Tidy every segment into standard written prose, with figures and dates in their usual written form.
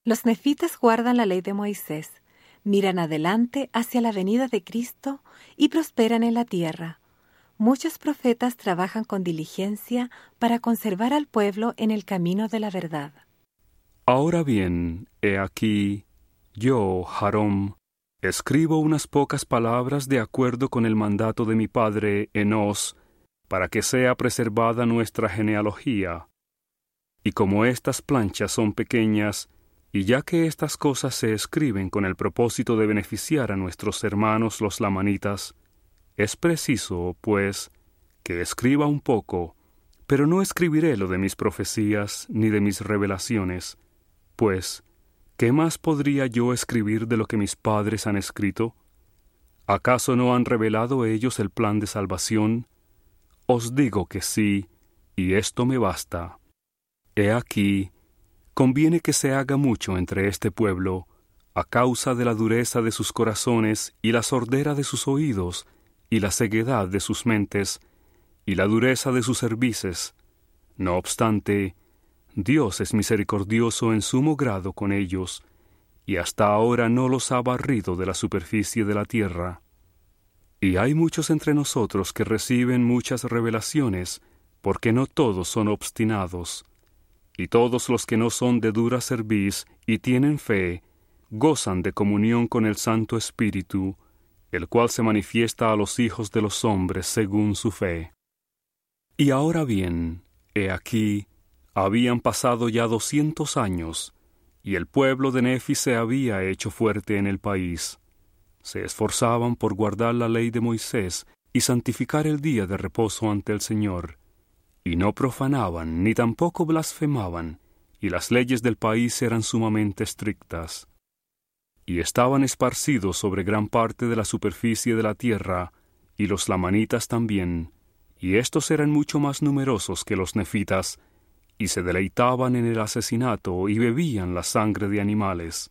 Los nefitas guardan la ley de Moisés, miran adelante hacia la venida de Cristo y prosperan en la tierra. Muchos profetas trabajan con diligencia para conservar al pueblo en el camino de la verdad. Ahora bien, he aquí, yo, Jarón, escribo unas pocas palabras de acuerdo con el mandato de mi padre Enós, para que sea preservada nuestra genealogía. Y como estas planchas son pequeñas, y ya que estas cosas se escriben con el propósito de beneficiar a nuestros hermanos los lamanitas, es preciso, pues, que escriba un poco, pero no escribiré lo de mis profecías ni de mis revelaciones, pues, ¿qué más podría yo escribir de lo que mis padres han escrito? ¿Acaso no han revelado ellos el plan de salvación? Os digo que sí, y esto me basta. He aquí, conviene que se haga mucho entre este pueblo, a causa de la dureza de sus corazones y la sordera de sus oídos, y la ceguedad de sus mentes, y la dureza de sus cervices. No obstante, Dios es misericordioso en sumo grado con ellos, y hasta ahora no los ha barrido de la superficie de la tierra. Y hay muchos entre nosotros que reciben muchas revelaciones, porque no todos son obstinados. Y todos los que no son de dura cerviz y tienen fe, gozan de comunión con el Santo Espíritu, el cual se manifiesta a los hijos de los hombres según su fe. Y ahora bien, he aquí, habían pasado ya 200 años, y el pueblo de Nefi se había hecho fuerte en el país. Se esforzaban por guardar la ley de Moisés y santificar el día de reposo ante el Señor, y no profanaban ni tampoco blasfemaban, y las leyes del país eran sumamente estrictas. Y estaban esparcidos sobre gran parte de la superficie de la tierra, y los lamanitas también, y estos eran mucho más numerosos que los nefitas, y se deleitaban en el asesinato y bebían la sangre de animales.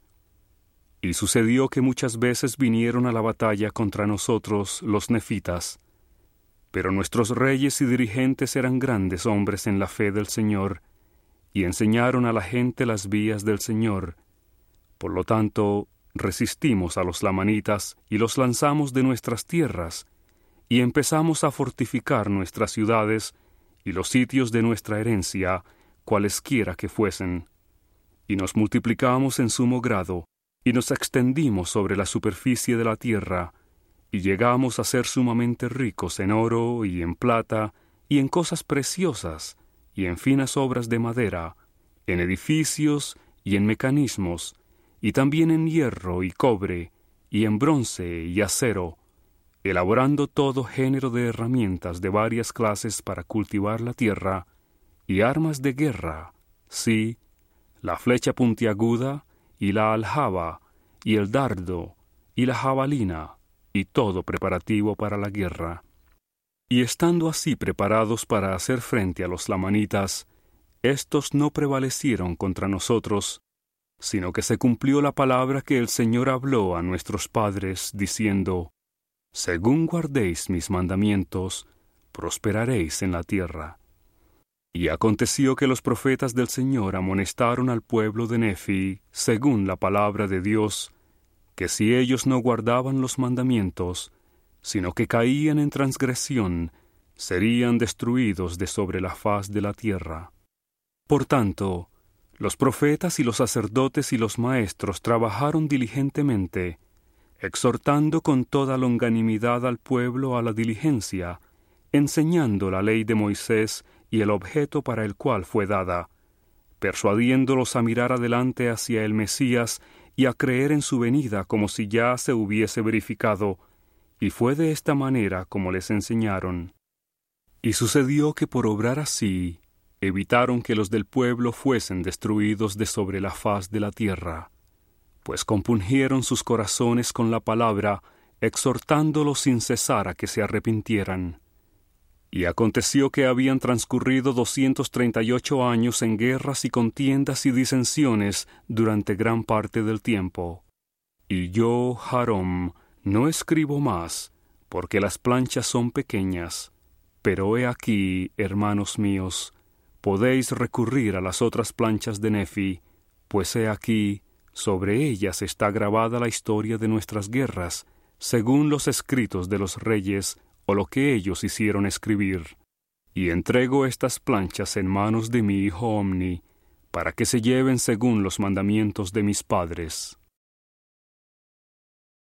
Y sucedió que muchas veces vinieron a la batalla contra nosotros los nefitas, pero nuestros reyes y dirigentes eran grandes hombres en la fe del Señor, y enseñaron a la gente las vías del Señor. Por lo tanto, resistimos a los lamanitas y los lanzamos de nuestras tierras, y empezamos a fortificar nuestras ciudades y los sitios de nuestra herencia, cualesquiera que fuesen. Y nos multiplicamos en sumo grado, y nos extendimos sobre la superficie de la tierra, y llegamos a ser sumamente ricos en oro y en plata, y en cosas preciosas, y en finas obras de madera, en edificios y en mecanismos, y también en hierro y cobre, y en bronce y acero, elaborando todo género de herramientas de varias clases para cultivar la tierra, y armas de guerra, sí, la flecha puntiaguda, y la aljaba, y el dardo, y la jabalina, y todo preparativo para la guerra. Y estando así preparados para hacer frente a los lamanitas, éstos no prevalecieron contra nosotros, sino que se cumplió la palabra que el Señor habló a nuestros padres, diciendo: Según guardéis mis mandamientos, prosperaréis en la tierra. Y aconteció que los profetas del Señor amonestaron al pueblo de Nefi, según la palabra de Dios, que si ellos no guardaban los mandamientos, sino que caían en transgresión, serían destruidos de sobre la faz de la tierra. Por tanto, los profetas y los sacerdotes y los maestros trabajaron diligentemente, exhortando con toda longanimidad al pueblo a la diligencia, enseñando la ley de Moisés y el objeto para el cual fue dada, persuadiéndolos a mirar adelante hacia el Mesías y a creer en su venida como si ya se hubiese verificado, y fue de esta manera como les enseñaron. Y sucedió que por obrar así, evitaron que los del pueblo fuesen destruidos de sobre la faz de la tierra, pues compungieron sus corazones con la palabra, exhortándolos sin cesar a que se arrepintieran. Y aconteció que habían transcurrido 238 años en guerras y contiendas y disensiones durante gran parte del tiempo. Y yo, Jarón, no escribo más, porque las planchas son pequeñas, pero he aquí, hermanos míos, podéis recurrir a las otras planchas de Nefi, Pues he aquí, sobre ellas está grabada la historia de nuestras guerras, según los escritos de los reyes o lo que ellos hicieron escribir. Y entrego estas planchas en manos de mi hijo Omni, para que se lleven según los mandamientos de mis padres.